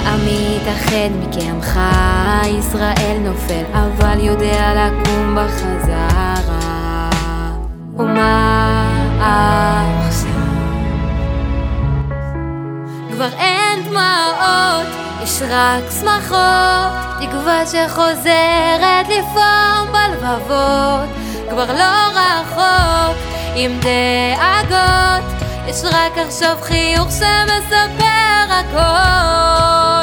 עמי התאחד מקעמך, ישראל נופל אבל יודע לקום בחזרה. ומה עכשיו? כבר אין דמעות, יש רק שמחות, תקווה שחוזרת לפעום בלבבות. כבר לא רחוק עם דאגות, יש רק עכשיו חיוך שמספר הכל.